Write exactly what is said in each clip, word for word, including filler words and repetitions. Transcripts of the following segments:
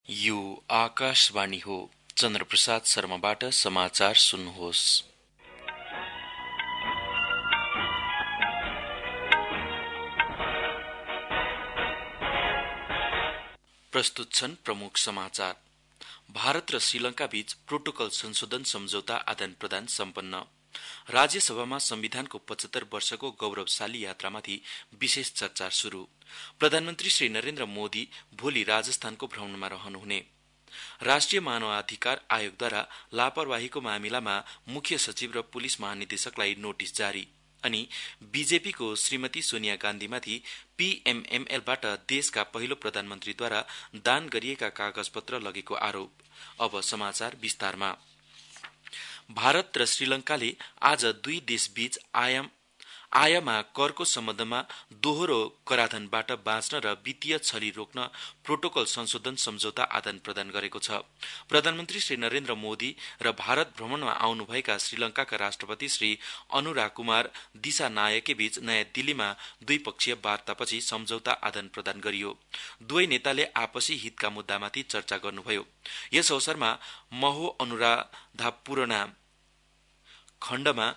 यो आकाशवाणी हो। चन्द्रप्रसाद शर्माबाट समाचार सुन्नुहोस्। प्रस्तुत छन् प्रमुख समाचार। भारत र श्रीलंका बीच प्रोटोकल संशोधन सम्झौता आदान प्रदान सम्पन्न। राज्यसभामा संविधानको पचहत्तर वर्षको गौरवशाली यात्रामाथि विशेष चर्चा शुरू। प्रधानमन्त्री श्री नरेन्द्र मोदी भोलि राजस्थानको भ्रमणमा रहनुहुने। राष्ट्रिय मानवाधिकार आयोगद्वारा लापरवाहीको मामिलामा मुख्य सचिव र पुलिस महानिदेशकलाई नोटिस जारी। अनि बीजेपीको श्रीमती सोनिया गान्धीमाथि पीएमएमएलबाट देशका पहिलो प्रधानमन्त्रीद्वारा दान गरिएका कागजपत्र लगेको आरोप। अब समाचार विस्तारमा। भारत र श्रीलंकाले आज दुई देशबीच आयाम आयमा करको सम्बन्धमा दोहोरो कराधानबाट बाँच्न र वित्तीय छली रोक्न प्रोटोकल संशोधन सम्झौता आदान प्रदान गरेको छ। प्रधानमन्त्री श्री नरेन्द्र मोदी र भारत भ्रमणमा आउनुभएका श्रीलंकाका राष्ट्रपति श्री अनुराग कुमार दिसानायके बीच नयाँ दिल्लीमा द्विपक्षीय वार्तापछि सम्झौता आदान प्रदान गरियो। दुवै नेताले आपसी हितका मुद्दामाथि चर्चा गर्नुभयो। यस अवसरमा महो अनुराधापुरना खण्डमा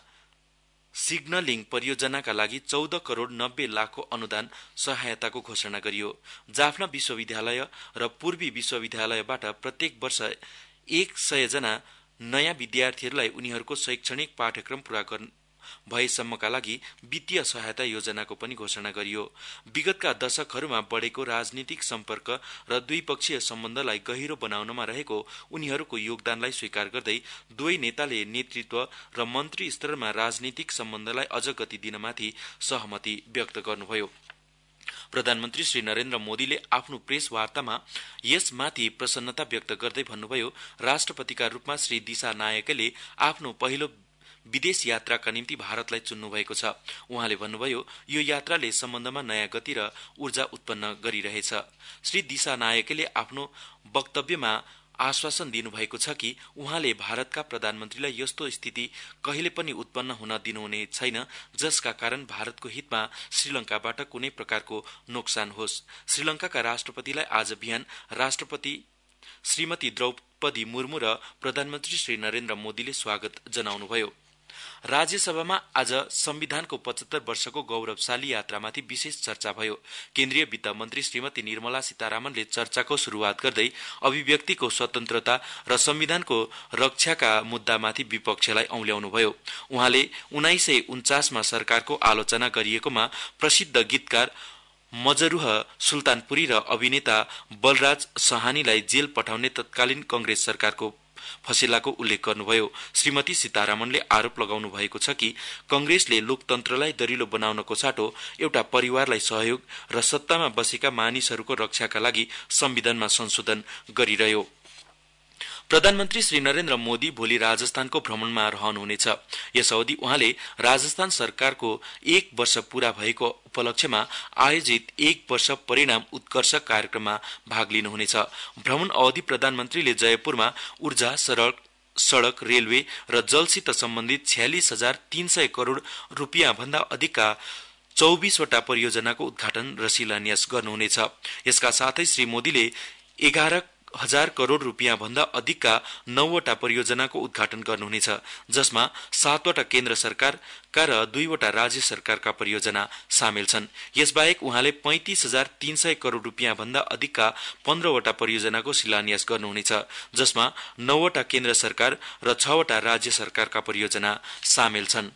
सिग्नलिङ परियोजनाका लागि चौध करोड़ नब्बे लाखको अनुदान सहायताको घोषणा गरियो। जाफना विश्वविद्यालय र पूर्वी विश्वविद्यालयबाट प्रत्येक वर्ष एक सय जना नयाँ विद्यार्थीहरूलाई उनीहरूको शैक्षणिक पाठ्यक्रम पूरा गर्न भएसम्मका लागि वित्तीय सहायता योजनाको पनि घोषणा गरियो। विगतका दशकहरूमा बढेको राजनीतिक सम्पर्क र द्विपक्षीय सम्बन्धलाई गहिरो बनाउनमा रहेको उनीहरूको योगदानलाई स्वीकार गर्दै दुवै नेताले नेतृत्व र मन्त्री स्तरमा राजनीतिक सम्बन्धलाई अझ गति दिनमाथि सहमति व्यक्त गर्नुभयो। प्रधानमन्त्री श्री नरेन्द्र मोदीले आफ्नो प्रेस वार्तामा यसमाथि प्रसन्नता व्यक्त गर्दै भन्नुभयो, राष्ट्रपतिका रूपमा श्री दिसानायकेले आफ्नो पहिलो विदेश यात्राका निम्ति भारतलाई चुन्नु भएको छ। उहाँले भन्नुभयो, यो यात्राले सम्बन्धमा नयाँ गति र ऊर्जा उत्पन्न गरिरहेछ। श्री दिसानायकेले आफ्नो वक्तव्यमा आश्वासन दिनुभएको छ कि उहाँले भारतका प्रधानमन्त्रीलाई यस्तो स्थिति कहिले पनि उत्पन्न हुन दिनुहुने छैन जसका कारण भारतको हितमा श्रीलंकाबाट कुनै प्रकारको नोक्सान होस्। श्रीलंकाका राष्ट्रपतिलाई आज बिहान राष्ट्रपति श्रीमती द्रौपदी मुर्मु र प्रधानमन्त्री श्री नरेन्द्र मोदीले स्वागत जनाउनुभयो। राज्यसभामा आज संविधानको पचहत्तर वर्षको गौरवशाली यात्रामाथि विशेष चर्चा भयो। केन्द्रीय वित्त मन्त्री श्रीमती निर्मला सीतारामनले चर्चाको शुरूआत गर्दै अभिव्यक्तिको स्वतन्त्रता र संविधानको रक्षाका मुद्दामाथि विपक्षलाई औल्याउनुभयो। उहाँले उन्नाइस सय उन्चासमा सरकारको आलोचना गरिएकोमा प्रसिद्ध गीतकार मजरूह सुल्तानपुरी र अभिनेता बलराज सहानीलाई जेल पठाउने तत्कालीन कांग्रेस सरकारको फसेलाको उल्लेख गर्नुभयो। श्रीमती सीतारामनले आरोप लगाउनु भएको छ कि कांग्रेसले लोकतन्त्रलाई दरिलो बनाउनको साटो एउटा परिवारलाई सहयोग र सत्तामा बसेका मानिसहरूको रक्षाका लागि संविधानमा संशोधन गरिरह्यो। प्रधानमन्त्री श्री नरेन्द्र मोदी भोलि राजस्थानको भ्रमणमा रहनुहुनेछ। यस अवधि उहाँले राजस्थान सरकारको एक वर्ष पूरा भएको उपलक्ष्यमा आयोजित एक वर्ष परिणाम उत्कर्ष कार्यक्रममा भाग लिनुहुनेछ। भ्रमण अवधि प्रधानमन्त्रीले जयपुरमा ऊर्जा, सड़क, सड़क रेलवे र जलसित सम्बन्धित छ्यालिस हजार तीन सय करोड़ रूपियाँ भन्दा अधिकका चौबीसवटा परियोजनाको उद्घाटन र शिलान्यास गर्नुहुनेछ। यसका साथै श्री मोदीले एघार हजार करोड़ रूपियाँ भन्दा अधिकका नौवटा परियोजनाको उद्घाटन गर्नुहुनेछ, जसमा सातवटा केन्द्र सरकारका र दुईवटा राज्य सरकारका परियोजना सामेल छन्। यसबाहेक उहाँले पैंतिस हजार तीन सय करोड़ रूपियाँ भन्दा अधिकका पन्ध्रवटा परियोजनाको शिलान्यास गर्नुहुनेछ, जसमा नौवटा केन्द्र सरकार र छवटा राज्य सरकारका परियोजना सामेल छन्।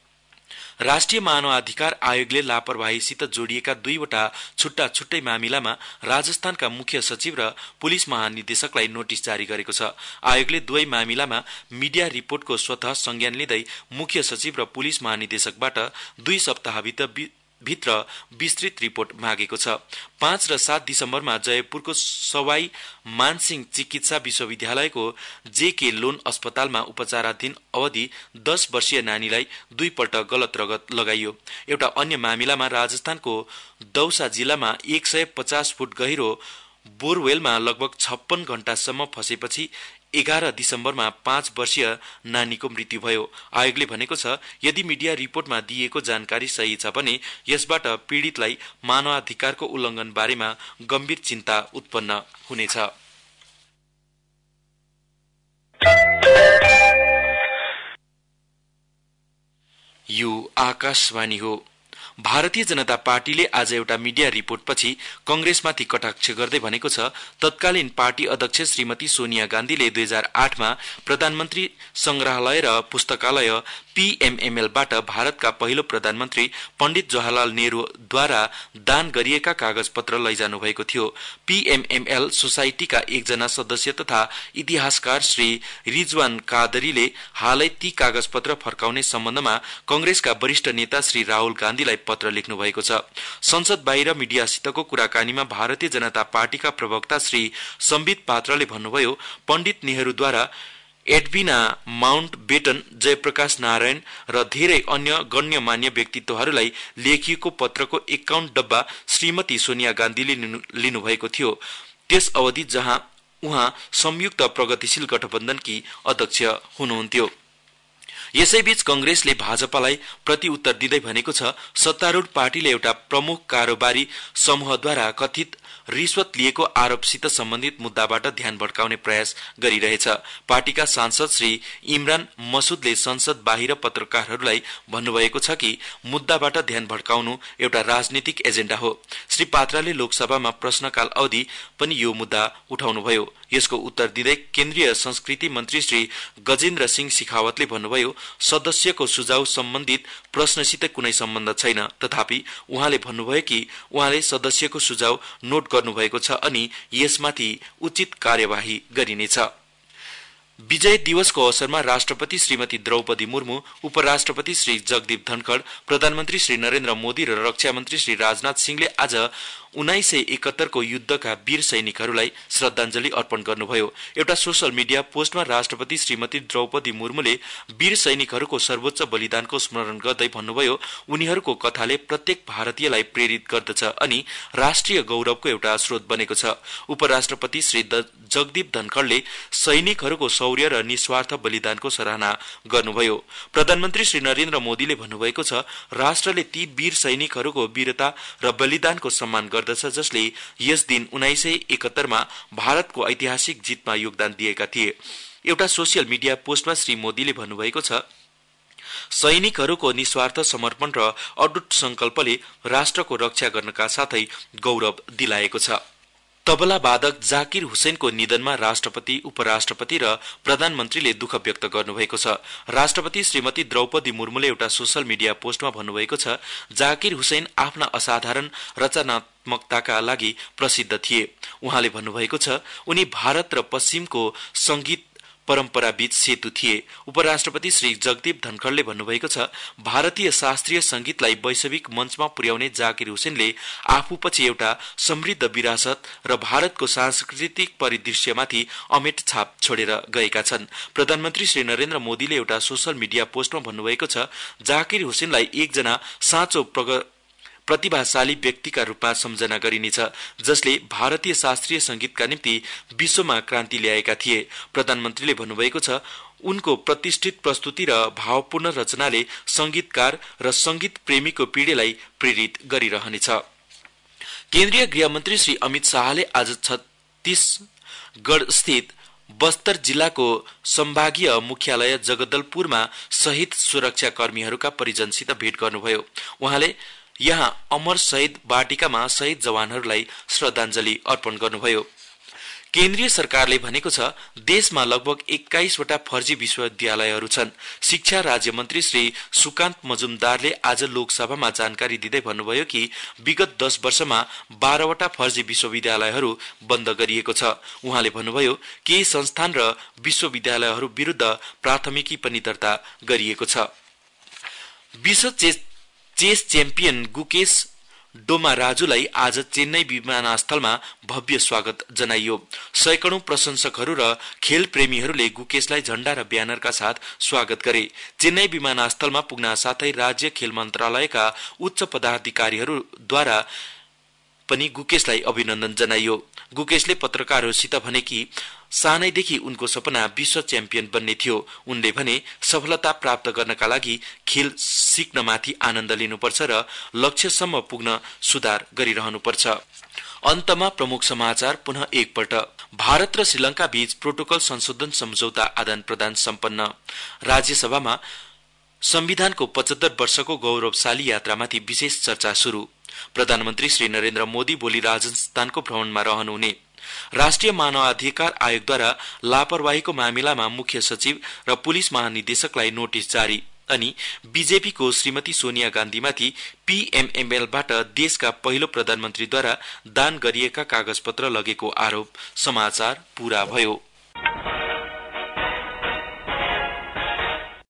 राष्ट्रिय मानवाधिकार आयोगले लापरवाहीसित जोडिएका दुईवटा छुट्टा छुट्टै मामिलामा राजस्थानका मुख्य सचिव र पुलिस महानिदेशकलाई नोटिस जारी गरेको छ। आयोगले दुवै मामिलामा मिडिया रिपोर्टको स्वतः संज्ञान लिँदै मुख्य सचिव र पुलिस महानिदेशकबाट दुई सप्ताहभित्र भित्र विस्तृत रिपोर्ट मागेको छ। पाँच र सात दिसम्बरमा जयपुरको सवाई मानसिंह चिकित्सा विश्वविद्यालयको जेके लोन अस्पतालमा उपचाराधीन अवधि दस वर्षीय नानीलाई दुईपल्ट गलत रगत लगाइयो। एउटा अन्य मामिलामा राजस्थानको दौसा जिल्लामा एक सय पचास फुट गहिरो बोरवेलमा लगभग छप्पन घण्टासम्म फसेपछि एघार दिसम्बरमा पाँच वर्षीय नानीको मृत्यु भयो। आयोगले भनेको छ, यदि मिडिया रिपोर्टमा दिएको जानकारी सही छ भने यसबाट पीड़ितलाई मानवाधिकारको उल्लंघन बारेमा गम्भीर चिन्ता उत्पन्न हुनेछ। यो आकाशवाणी हो। भारतीय जनता पार्टीले आज एउटा मिडिया रिपोर्टपछि कंग्रेसमाथि कटाक्ष गर्दै भनेको छ तत्कालीन पार्टी अध्यक्ष श्रीमती सोनिया गान्धीले दुई हजार आठमा प्रधानमन्त्री संग्रहालय र पुस्तकालय पीएमएमएलबाट भारतका पहिलो प्रधानमन्त्री पण्डित जवाहरलाल नेहरूद्वारा दान गरिएका कागजपत्र लैजानु भएको थियो। पीएमएमएल सोसाइटीका एकजना सदस्य तथा इतिहासकार श्री रिजवान कादरीले हालै ती कागजपत्र फर्काउने सम्बन्धमा कंग्रेसका वरिष्ठ नेता श्री राहुल गान्धीलाई पत्र लेख्नु भएको छ। संसद बाहिर मिडियासितको कुराकानीमा भारतीय जनता पार्टीका प्रवक्ता श्री सम्बित पात्रले भन्नुभयो पण्डित नेहरूद्वारा एडविना माउन्टबेटन, जयप्रकाश नारायण र धेरै अन्य गण्यमान्य व्यक्तित्वहरूलाई लेखिएको पत्रको एकाउन्न डब्बा श्रीमती सोनिया गान्धीले लिनुभएको थियो। त्यस अवधि जहाँ उहाँ संयुक्त प्रगतिशील गठबन्धनकी अध्यक्ष हुनुहुन्थ्यो। यसैबीच कंग्रेसले भाजपालाई प्रतिउत्तर दिँदै भनेको छ सत्तारूढ पार्टीले एउटा प्रमुख कारोबारी समूहद्वारा कथित रिश्वत लिएको आरोपसित सम्बन्धित मुद्दाबाट ध्यान भड्काउने प्रयास गरिरहेछ। पार्टीका सांसद श्री इमरान मसुदले संसद बाहिर पत्रकारहरूलाई भन्नुभएको छ कि मुद्दाबाट ध्यान भड्काउनु एउटा राजनीतिक एजेण्डा हो। श्री पात्राले लोकसभामा प्रश्नकाल अवधि पनि यो मुद्दा उठाउनुभयो। यसको उत्तर दिँदै केन्द्रीय संस्कृति मन्त्री श्री गजेन्द्र सिंह शेखावतले भन्नुभयो सदस्यको सुझाव सम्बन्धित प्रश्नसित कुनै सम्बन्ध छैन। तथापि उहाँले भन्नुभयो कि उहाँले सदस्यको सुझाव नोट गर्नुभएको छ अनि यसमाथि उचित कार्यवाही गरिनेछ। विजय दिवसको अवसरमा राष्ट्रपति श्रीमती द्रौपदी मुर्मु, उपराष्ट्रपति श्री जगदीप धनखड़, प्रधानमन्त्री श्री नरेन्द्र मोदी र रक्षा मन्त्री श्री राजनाथ सिंहले आज उन्नाइस सय एकहत्तरको युद्धका वीर सैनिकहरूलाई श्रद्धाञ्जली अर्पण गर्नुभयो। एउटा सोशल मिडिया पोस्टमा राष्ट्रपति श्रीमती द्रौपदी मुर्मुले वीर सैनिकहरूको सर्वोच्च बलिदानको स्मरण गर्दै भन्नुभयो उनीहरूको कथाले प्रत्येक भारतीयलाई प्रेरित गर्दछ अनि राष्ट्रिय गौरवको एउटा स्रोत बनेको छ। उपराष्ट्रपति श्री जगदीप धनखड़ले सैनिकहरूको शौर्य र निस्वार्थ बलिदानको सराहना गर्नुभयो। प्रधानमन्त्री श्री नरेन्द्र मोदीले भन्नुभएको छ राष्ट्रले ती वीर सैनिकहरूको वीरता र बलिदानको सम्मान गर्दछ जसले यस दिन उन्नाइस सय एकहत्तरमा भारतको ऐतिहासिक जितमा योगदान दिएका थिए। एउटा सोशल मिडिया पोस्टमा श्री मोदीले भन्नुभएको छ सैनिकहरूको निस्वार्थ समर्पण र अडुट संकल्पले राष्ट्रको रक्षा गर्नका साथै गौरव दिलाएको छ। तबला वादक जाकिर हुसैनको निधनमा राष्ट्रपति, उपराष्ट्रपति र प्रधानमन्त्रीले दुःख व्यक्त गर्नुभएको छ। राष्ट्रपति श्रीमती द्रौपदी मुर्मुले एउटा सोशल मिडिया पोस्टमा भन्नुभएको छ जाकिर हुसैन आफ्ना असाधारण रचनात्मकताका लागि प्रसिद्ध थिए। उहाँले भन्नुभएको छ उनी भारत र पश्चिमको संगीत परम्परा बीच सेतु थिए। उपराष्ट्रपति श्री जगदीप धनखड़ले भन्नुभएको छ भारतीय शास्त्रीय संगीतलाई वैश्विक मञ्चमा पुर्याउने जाकिर हुसैनले आफूपछि एउटा समृद्ध विरासत र भारतको सांस्कृतिक परिदृश्यमाथि अमेट छाप छोडेर गएका छन्। प्रधानमन्त्री श्री नरेन्द्र मोदीले एउटा सोशल मिडिया पोस्टमा भन्नुभएको छ जाकिर हुसैनलाई एकजना साँचो प्रग प्रतिभाशाली व्यक्तिका रूपमा सम्झना गरिनेछ जसले भारतीय शास्त्रीय संगीतका निम्ति विश्वमा क्रान्ति ल्याएका थिए। प्रधानमन्त्रीले भन्नुभएको छ उनको प्रतिष्ठित प्रस्तुति र भावपूर्ण रचनाले संगीतकार र संगीत प्रेमीको पीढ़ीलाई प्रेरित गरिरहनेछ। केन्द्रीय गृहमन्त्री श्री अमित शाहले आज छत्तीसगढ़ स्थित बस्तर जिल्लाको सम्भागीय मुख्यालय जगदलपुरमा शहीद सुरक्षा कर्मीहरूका परिजनसित भेट गर्नुभयो। उहाँले यहाँ अमर शहीद वाटिकामा शहीद जवानहरूलाई श्रद्धाञ्जली अर्पण गर्नुभयो। केन्द्रीय सरकारले भनेको छ देशमा लगभग एक्काइसवटा फर्जी विश्वविद्यालयहरू छन्। शिक्षा राज्य मन्त्री श्री सुकान्त मजुमदारले आज लोकसभामा जानकारी दिँदै भन्नुभयो कि विगत दस वर्षमा बाह्रवटा फर्जी विश्वविद्यालयहरू बन्द गरिएको छ। उहाँले भन्नुभयो केही संस्थान र विश्वविद्यालयहरू विरुद्ध प्राथमिकी पनि दर्ता गरिएको छ। विश्व चेस चेस च्याम्पियन गुकेश डोमाराजुलाई आज चेन्नई विमानस्थलमा भव्य स्वागत जनाइयो। सैकडौं प्रशंसकहरू र खेल प्रेमीहरूले गुकेशलाई झण्डा र ब्यानरका साथ स्वागत गरे। चेन्नई विमानस्थलमा पुग्न साथै राज्य खेल मन्त्रालयका उच्च पदाधिकारीहरूद्वारा पनि गुकेशलाई अभिनन्दन जनाइयो। गुकेशले पत्रकारहरूसित भने कि सानैदेखि उनको सपना विश्व च्याम्पियन बन्ने थियो। उनले भने सफलता प्राप्त गर्नका लागि खेल सिक्नमाथि आनन्द लिनुपर्छ र लक्ष्यसम्म पुग्न सुधार गरिरहनुपर्छ। अन्तमा प्रमुख समाचार पुनः एकपल्ट। भारत र श्रीलंका बीच प्रोटोकल संशोधन सम्झौता आदान प्रदान सम्पन्न। राज्यसभामा संविधानको पचहत्तर वर्षको गौरवशाली यात्रामाथि विशेष चर्चा शुरू। प्रधानमन्त्री श्री नरेन्द्र मोदी भोलि राजस्थानको भ्रमणमा रहनुहुने। राष्ट्रिय मानवाधिकार आयोगद्वारा लापरवाहीको मामिलामा मुख्य सचिव र पुलिस महानिदेशकलाई नोटिस जारी। अनि बीजेपीको श्रीमती सोनिया गान्धीमाथि पीएमएमएलबाट देशका पहिलो प्रधानमन्त्रीद्वारा दान गरिएका कागजपत्र लगेको आरोप। समाचार पूरा भयो।